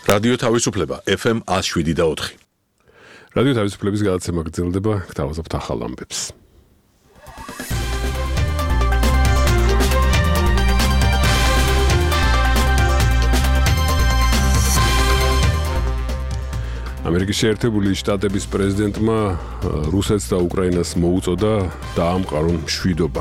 რადიო თავისუფლება FM 107.4. რადიო თავისუფლების გადაცემა გრძელდება, გთავაზობთ ახალ ამბებს. ამერიკის შეერთებული შტატების პრეზიდენტმა რუსეთს და უკრაინას მოუწოდა დაამყარონ მშვიდობა.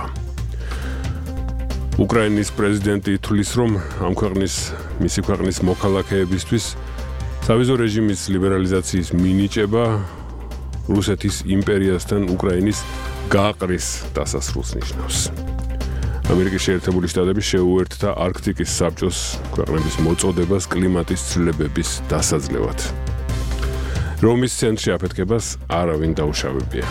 უკრაინის პრეზიდენტი თვლის, რომ მისი ქვეყნის მოქალაქეებისთვის სავიზო რეჟიმის ლიბერალიზაციის მინიჭება რუსეთის იმპერიასთან უკრაინის გაყრის დასასრულს ნიშნავს. ამერიკის შეერთებული შტატები შეუერთდა არქტიკის საბჭოს ქვეყნების მოწოდებას კლიმატის ცვლილებების დასაძლევად. რომის ცენტრში აფეთქებას არავინ დაუშავებია.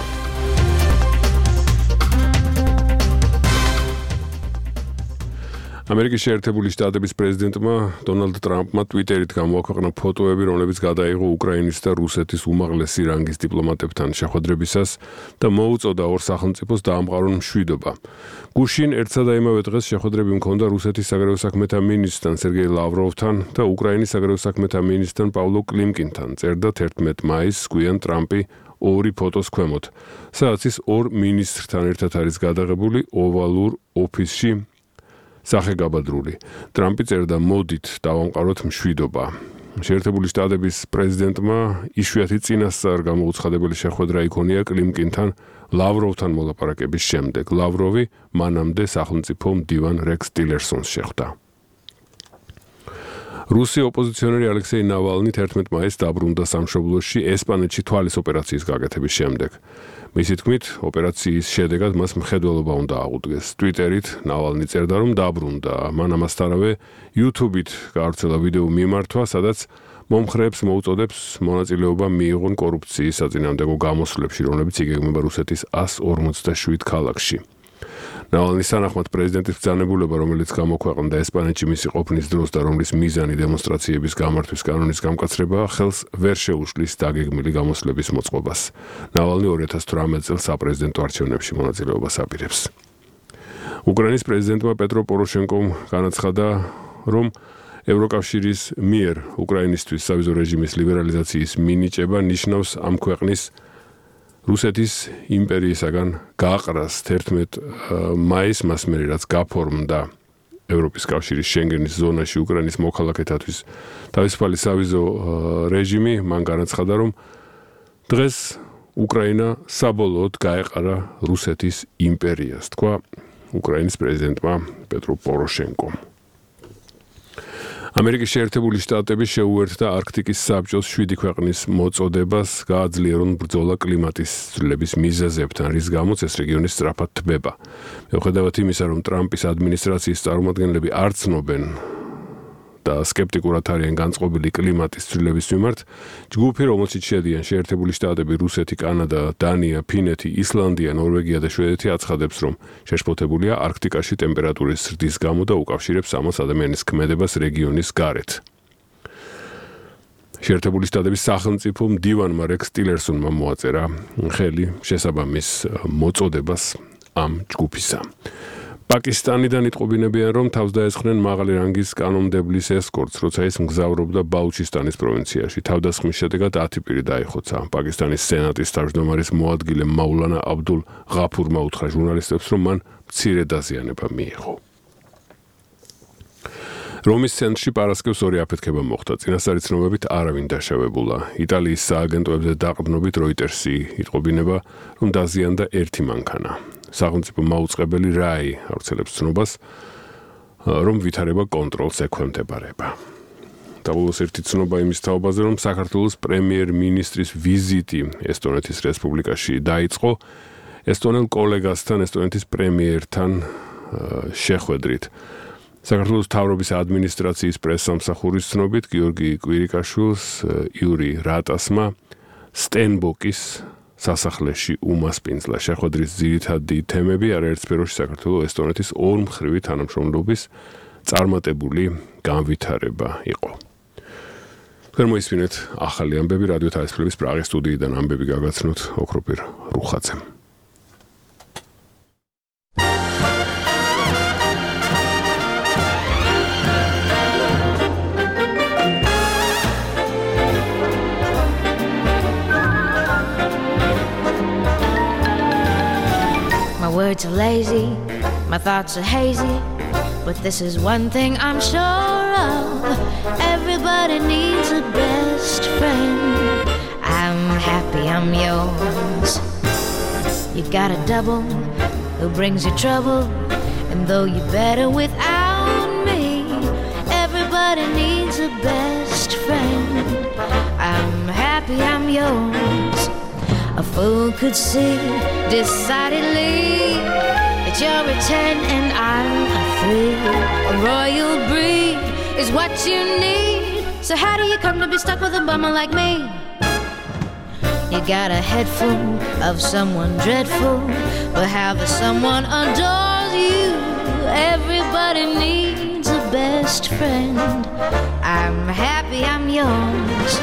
ამერიკის შეერთებული შტატების პრეზიდენტმა დონალდ ტრამპმა ტვიტერით გამოაქვეყნა ფოტოები, რომლებიც გადაიღო უკრაინის და რუსეთის უმაღლესი რანგის დიპლომატებთან შეხვედრებისას და მოუწოდა ორ სახელმწიფოს დაამყარონ მშვიდობა. გუშინ ერთსა და იმავე დღეს შეხვედრები მქონდა რუსეთის საგარეო საქმეთა მინისტრთან სერგეი ლავროვთან და უკრაინის საგარეო საქმეთა მინისტრთან პავლო კლიმკინთან. წერდა 11 მაისს გვიან ტრამპი ორი ფოტოს ქვემოთ, სადაც ის ორ მინისტრთან ერთად არის გადაღებული ოვალურ ოფისში სახეგაბადრული. ტრამპი წერდა, მოდით დავამყაროთ მშვიდობა. შეერთებული შტატების პრეზიდენტმა იშვიათი წინასწარ გამოუცხადებელი შეხვედრა იქონია კლიმკინთან ლავროვთან მოლაპარაკების შემდეგ. ლავროვი მანამდე სახელმწიფო მდივან რექს ტილერსონს შეხვდა. რუსი ოპოზიციონერი ალექსეი ნავალნი 11 მაისს დაბრუნდა სამშობლოში ესპანეთში თვალის ოპერაციის გაკეთების შემდეგ. მისი თქმით, ოპერაციის შედეგად მას მხედველობა უნდა აღუდგეს. ტვიტერით ნავალნი წერდა, რომ დაბრუნდა. მან ამასთანავე YouTube-ით გავრცელა ვიდეო მიმართვა, სადაც მომხრეებს მოუწოდებს მონაწილეობა მიიღონ კორუფციის საწინააღმდეგო გამოსვლებში, რომლებიც იგეგმება რუსეთის 147 ქალაქში. ნავალნის თანახმად პრეზიდენტის ბრძანებულება, რომელიც გამოქვეყნდა ესპანეთში მისი ყოფნის დროს და რომლის მიზანი დემონსტრაციების გამართვის კანონის გამკაცრებაა, ხელს ვერ შეუშლის დაგეგმილი გამოსვლების მოწყობას. ნავალნი 2018 წელს საპრეზიდენტო არჩევნებში მონაწილეობას აპირებს. უკრაინის პრეზიდენტმა პეტრო პოროშენკომ განაცხადა, რომ ევროკავშირის მიერ უკრაინისთვის სავიზო რეჟიმის ლიბერალიზაციის მინიჭება ნიშნავს ამ ქვეყნის რუსეთის იმპერიისაგან გაყრას 11 მაისს მას მერე რაც გაფორმდა ევროპის კავშირის შენგენის ზონაში უკრაინის მოქალაქეთათვის თავისუფალი სავიზო რეჟიმი, მან განაცხადა, რომ დღეს უკრაინა საბოლოოდ გაეყარა რუსეთის იმპერიას, თქვა უკრაინის პრეზიდენტმა პეტრო პოროშენკომ. ამერიკის შეერთებული შტატები შეუერთდა არქტიკის საბჭოს 7 ქვეყნის მოწოდებას გააძლიერონ ბრძოლა კლიმატის ცვლილების მიზეზებთან, რის გამოც ეს რეგიონი სწრაფად თბება. მიუხედავად იმისა, რომ ტრამპის ადმინისტრაციის წარმომადგენლები არ ცნობენ და სკეპტიკურად არიან განწყობილი კლიმატის ცვლილების მიმართ, ჯგუფი, რომელშიც შედიან შეერთებული შტატები, რუსეთი, კანადა, დანია, ფინეთი, ისლანდია, ნორვეგია და შვედეთი აცხადებს, რომ შეშფოთებულია არქტიკაში ტემპერატურის ზრდის გამო და უკავშირებს ამას ადამიანის ქმედებას რეგიონის გარეთ. შეერთებული შტატების სახელმწიფო მდივანმა რექს ტილერსონმა მოაწერა ხელი შესაბამის მოწოდებას ამ ჯგუფისა. პაკისტანიდან იტყობინებიან, რომ თავს დაესხნენ მაღალი რანგის კანონმდებლის ესკორტს, როცა ის მგზავრობდა ბალუჩისტანის პროვინციაში. თავდასხმის შედეგად 10 პირი დაიხოცა. პაკისტანის სენატის თავმჯდომარის მოადგილე მაულანა აბდულ ღაფურმა უთხრა ჟურნალისტებს, რომ მან მცირე დაზიანება მიიღო. რომის ცენტრში პარასკევს ორი აფეთქება მოხდა. წინასწარი ცნობებით არავინ დაშავებულა. იტალიის სააგენტოებზე დაყრდნობით როიტერსი იტყობინება, რომ დაზიანდა ერთი მანქანა. სახელმწიფო მაუწყებელი რაი ავრცელებს ცნობას, რომ ვითარება კონტროლს ექვემდებარება. დაბოლოს ერთი ცნობა იმის თაობაზე, რომ საქართველოს პრემიერ-მინისტრის ვიზიტი ესტონეთის რესპუბლიკაში დაიწყო ესტონელ კოლეგასთან, ესტონეთის პრემიერთან შეხვედრით. საქართველოს მთავრობის ადმინისტრაციის პრესსამსახურის ცნობით, გიორგი კვირიკაშვილს იური რატასმა სტენბოკის სასახლეში უმასპინძლა. შეხვედრის ძირითადი თემები არაერთ სფეროში საქართველოს ესტონეთის ორმხრივი თანამშრომლობის წარმატებული განვითარება იყო. თქვენ მოისმინეთ ახალი ამბები რადიო თავისუფლების პრაღის სტუდიიდან ამბები გაგაცნოთ ოქროპირ რუხაძემ. words are lazy, my thoughts are hazy, but this is one thing I'm sure of. Everybody needs a best friend. I'm happy I'm yours. You got a double who brings you trouble, and though you're better without me, everybody needs a best friend. I'm happy I'm yours. A fool could see decidedly that you're a 10 and I'm a 3. A royal breed is what you need. So how do you come to be stuck with a bummer like me? You got a head full of someone dreadful, but how the someone adores you. Everybody needs a best friend. I'm happy I'm yours.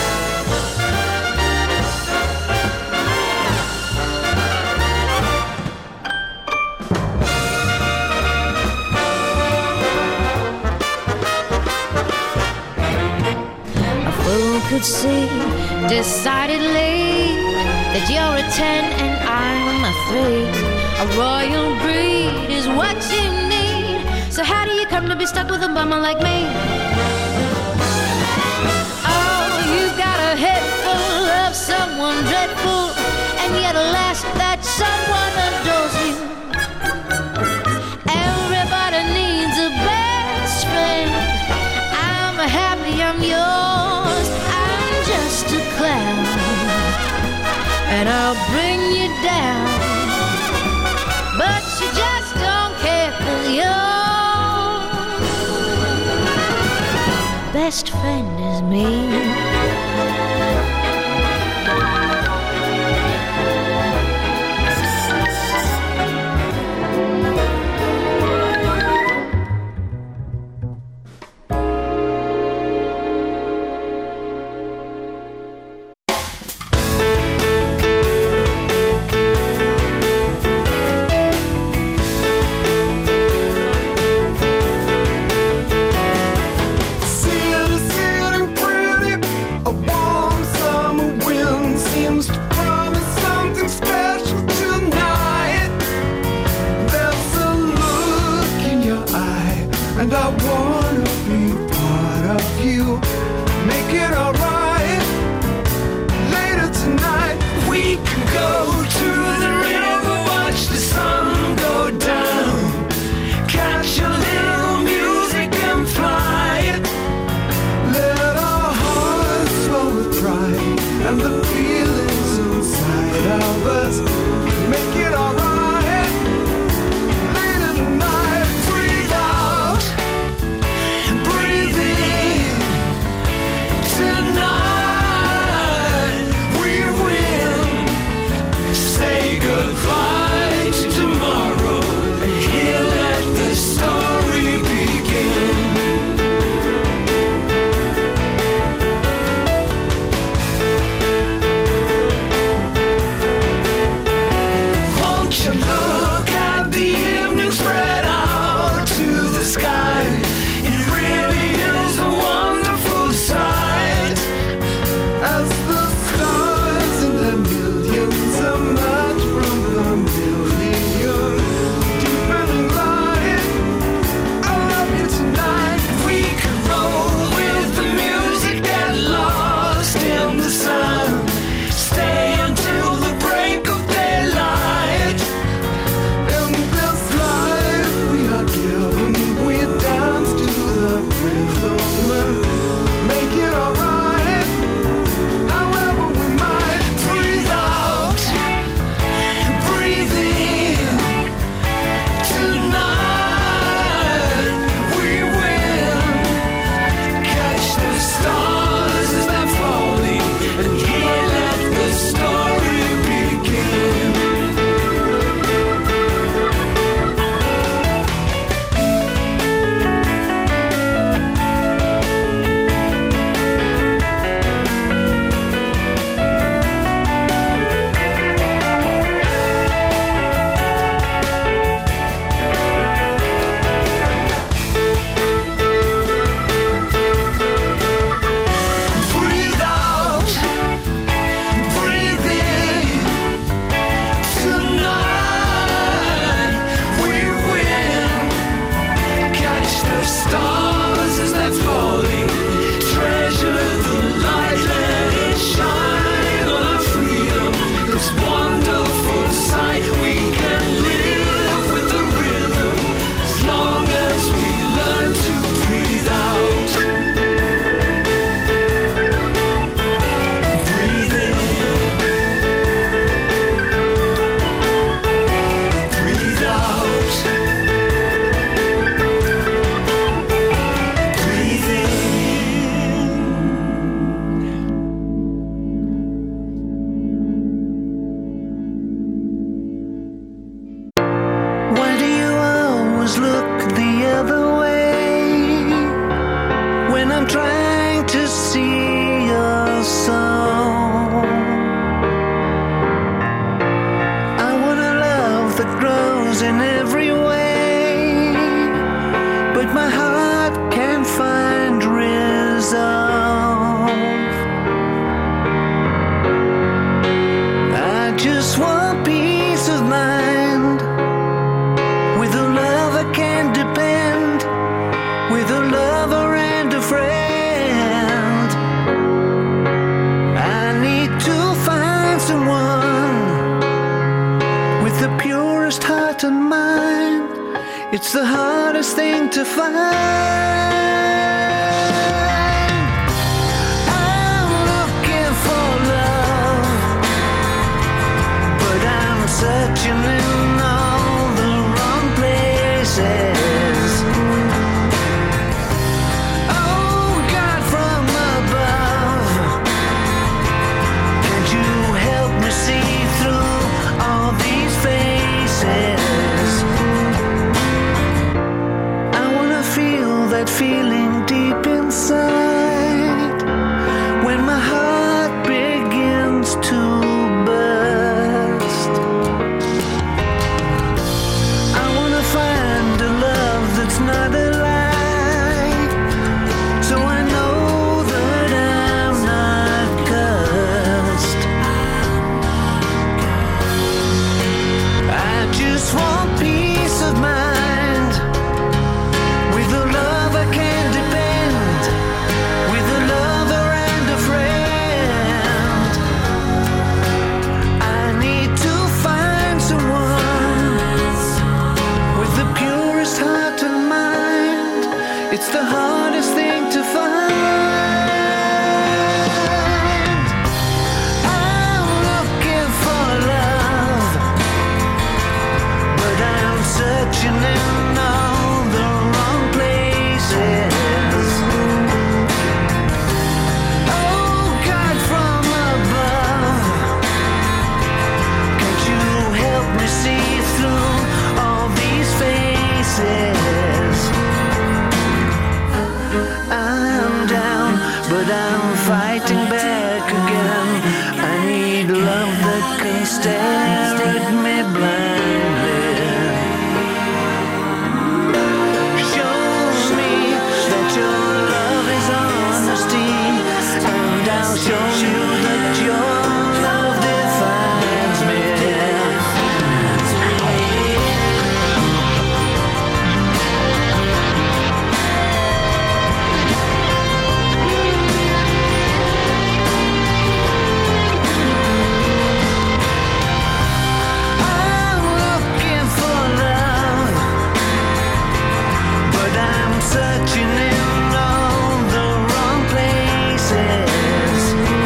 Could see decidedly that you're a 10 and I'm a 3. A royal breed is what you need. So how do you come to be stuck with a bummer like me? Oh, you got a head full of someone dreadful, and yet alas, that someone adores you. Everybody needs a best friend. I'm happy I'm yours. Just a clown, and I'll bring you down, but you just don't care, 'cause your best friend is me. trying to see your soul. I want a love that grows in every way, but my heart can't find resolve. I just want peace of mind, with a love I can depend, with a lover and a friend. I need to find someone with the purest heart and mind. It's the hardest thing to find. I'm looking for love, but I'm searching in all the wrong places. Oh God from above, can't you help me see through all these faces? I wanna feel that feeling deep inside, when my heart begins to burst. I wanna find a love that's not a lie, so I know that I'm not cursed. I just want peace of mind, with a love I can depend, with a lover and a friend. I need to find someone with the purest heart and mind. It's the hardest thing to find. I'm looking for love, but I'm searching in all the wrong places. Oh God from above, can't you help me see through all these faces? I'm down, but I'm fighting back again. I need love that can stare at me blindly. Shows me that your love is honesty, and I'll show you that your love defines me. I'm looking for love, but I'm searching in all the wrong places.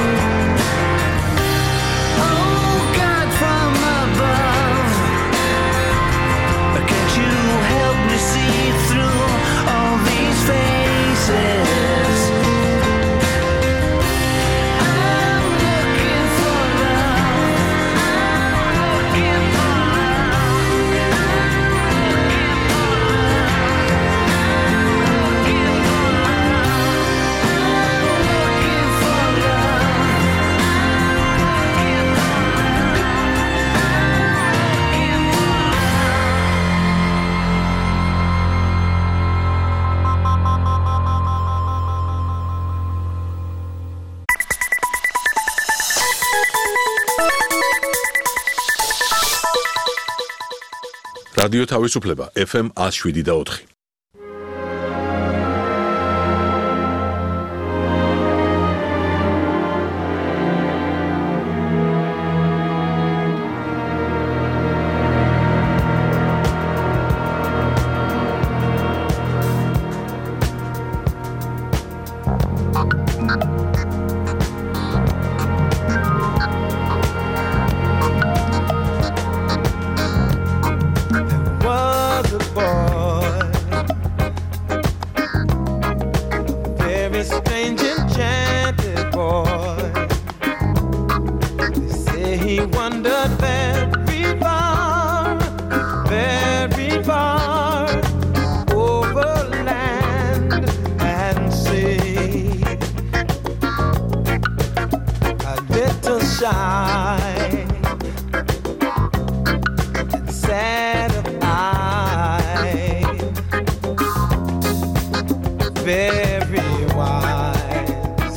Oh God from above, can't you help me see through all these faces? I'm looking for love, looking for რადიო თავისუფლება FM 107.4. was a boy eye, sad of eye, very wise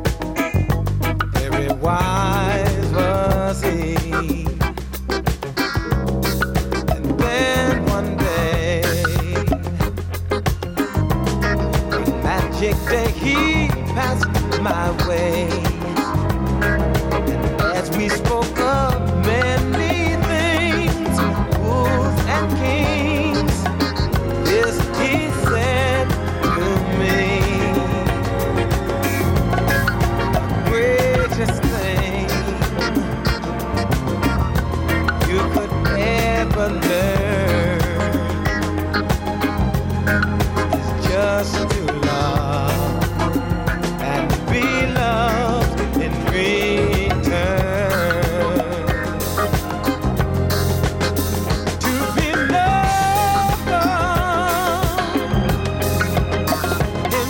was he. And then one day, magic day, he passed my way. And as we spoke of many things, fools and kings, this he said to me: the greatest thing you could ever learn is just to love and be loved in return. To be loved in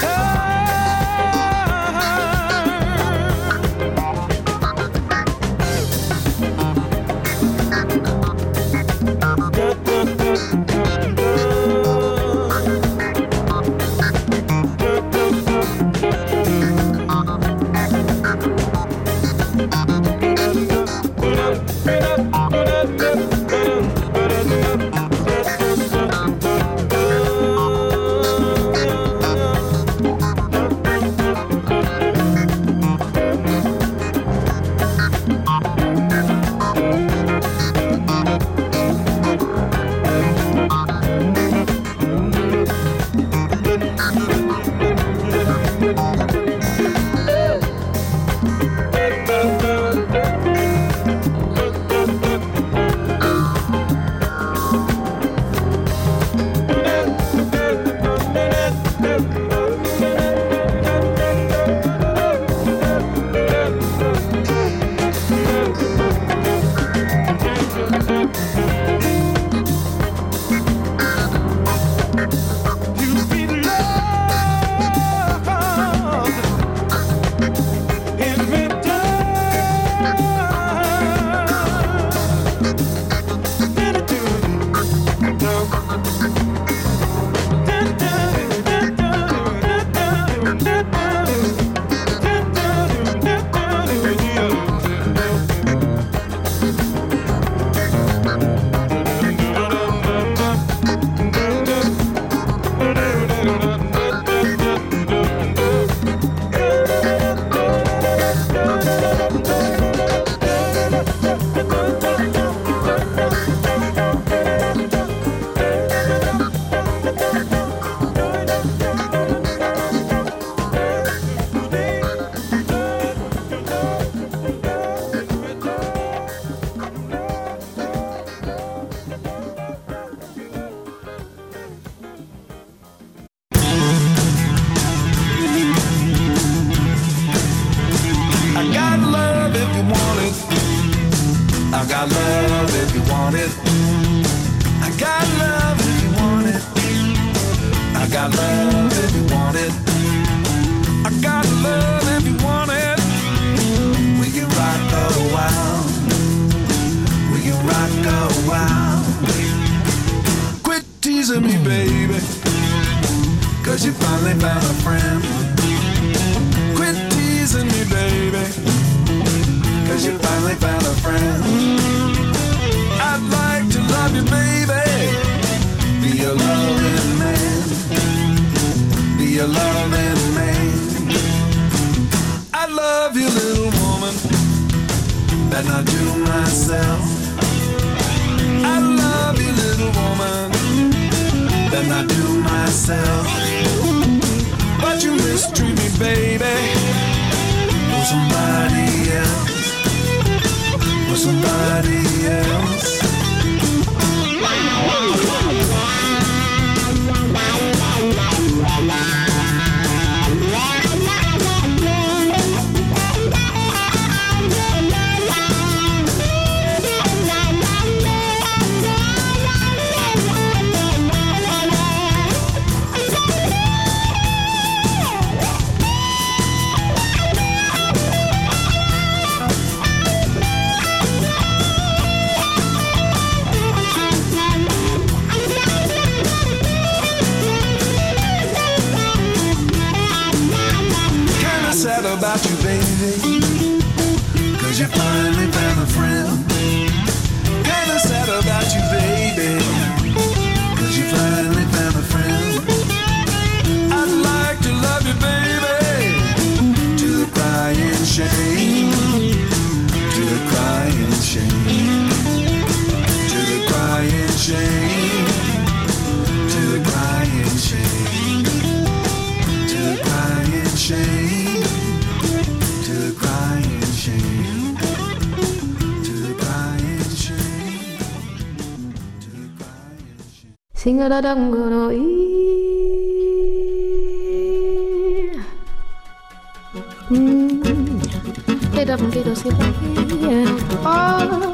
got love if you want it. I got love if you want it. We can rock a while. We can rock a while. Quit teasing me, baby, 'cause you finally found a friend. Quit teasing me, baby, 'cause you finally found a friend. I'd like to love you, baby. Be a loving man. Be a loving man. I love you, little woman, that I do myself. I love you, little woman, that I do myself. But you mistreat me, baby, for somebody else. For somebody else. shame, to the crying shame, to the crying shame, to the crying shame, to the crying shame. Sing a da dum go no Hey da bum do say oh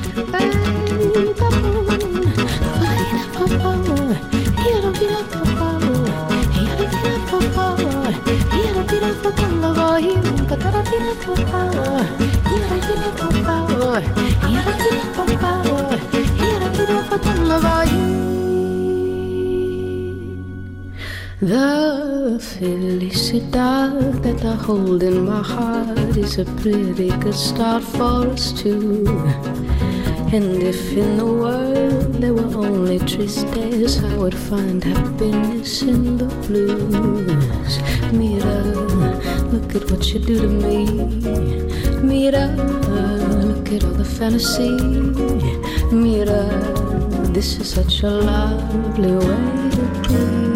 The felicidad that I hold in my heart is a pretty good start for us two. And if in the world there were only tristes, I would find happiness in the blues. Mira, look at what you do to me. Mira, look at all the fantasy. Mira, this is such a lovely way to be.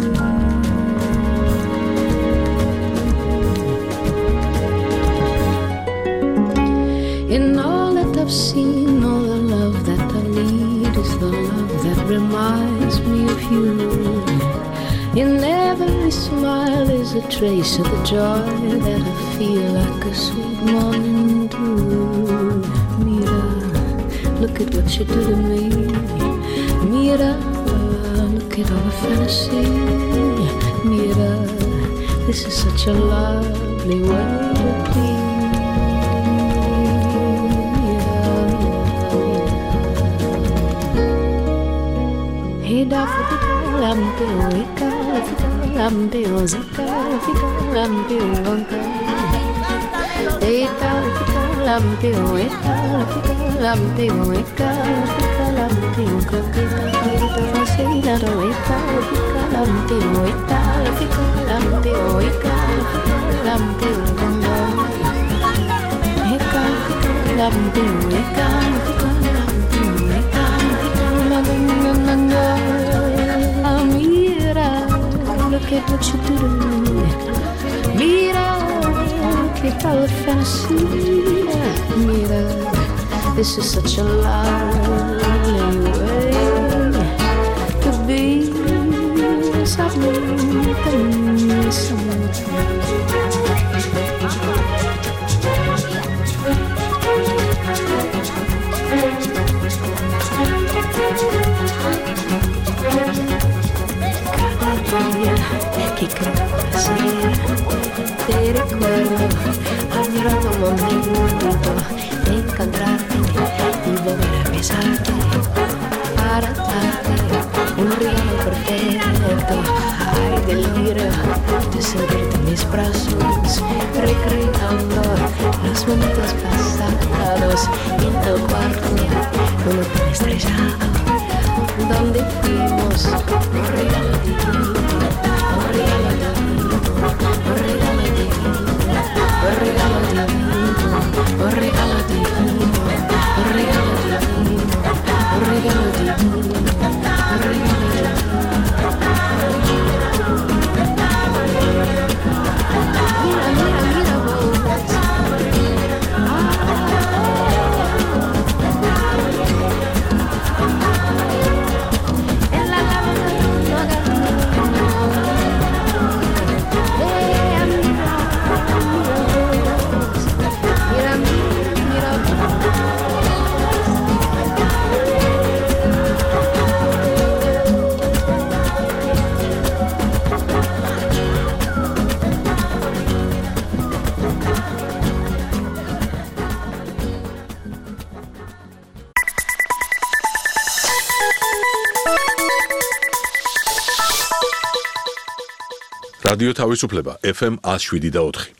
In all that I've seen, all the love that I need is the love that reminds me of you. In every smile is a trace of the joy that I feel like a sweet morning dew. Mira, look at what you do to me. Mira, look at all the fantasy. Mira, this is such a lovely way to be. Lampeo, lampeo, zika, lampeo, lampeo, look at what you do to me. Mira, look at all the fantasy. Mira, this is such a lovely way to be. Que casi te recuerdo, añorando un momento de encontrarte y volver a besarte para darte un regalo perfecto. Ay, delirio de sentirte en mis brazos, recreando los momentos pasados en el cuarto con un hotel estrellado donde fuimos un regalo divino. რადიო თავისუფლება FM 107.4.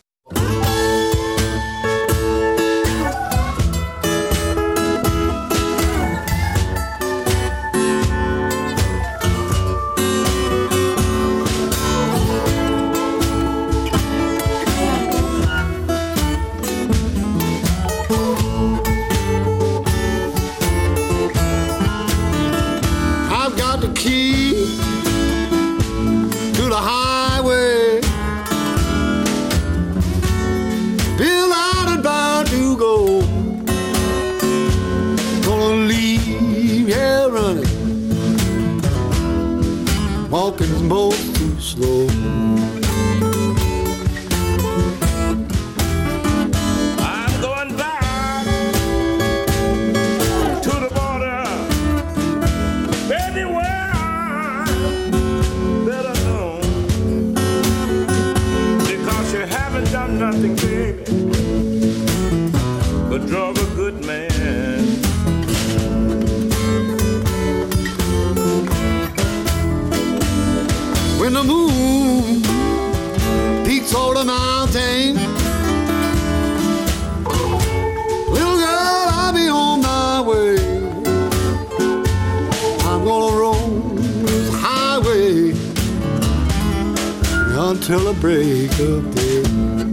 walking both too slow. I'm going back to the border, anywhere that I know, because you haven't done nothing, baby, but drove a good man. When the moon peaks over the mountain, little girl, I'll be on my way. I'm gonna roll this highway until the break of day.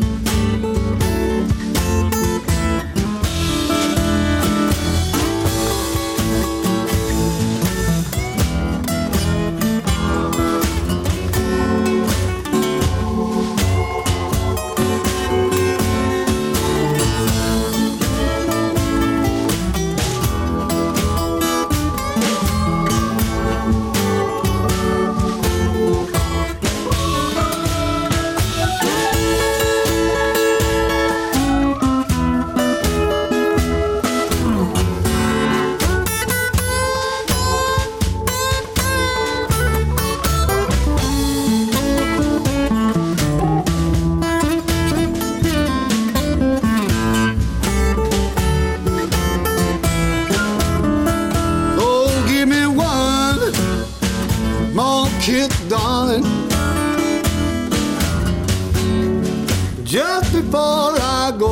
Darling, just before I go,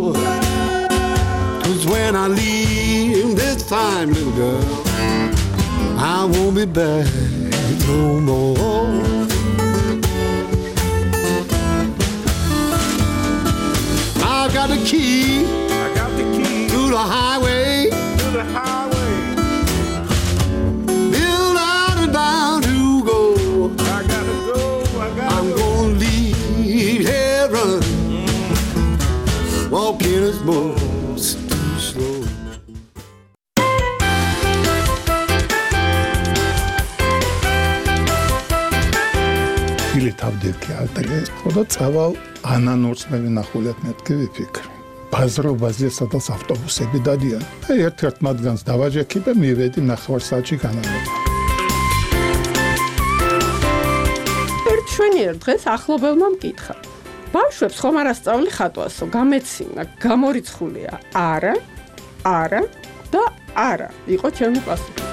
'cause when I leave this time, little girl, I won't be back no more. I've got the key, to the highway, build out and bound to go. I'm gonna leave heaven, walking as most too slow. Ილითავდეთ ალტერეს, ხოდა წავალ ანანორსმევი ნახულეთ მეთქი ვიფიქრე. ბაზრობაზე სადაც ავტობუსები დადიან. და ერთ-ერთ მათგანს დავაჯექი და მივედი ნახევარსაათში განავრება. ჩვენი ერთ დღეს ახლობელმა მკითხა. ბავშვებს ხომ არ ასწავლი ხატვასო, გამეცინა, გამორიცხულია. არა და არა იყო ჩემი პასუხი.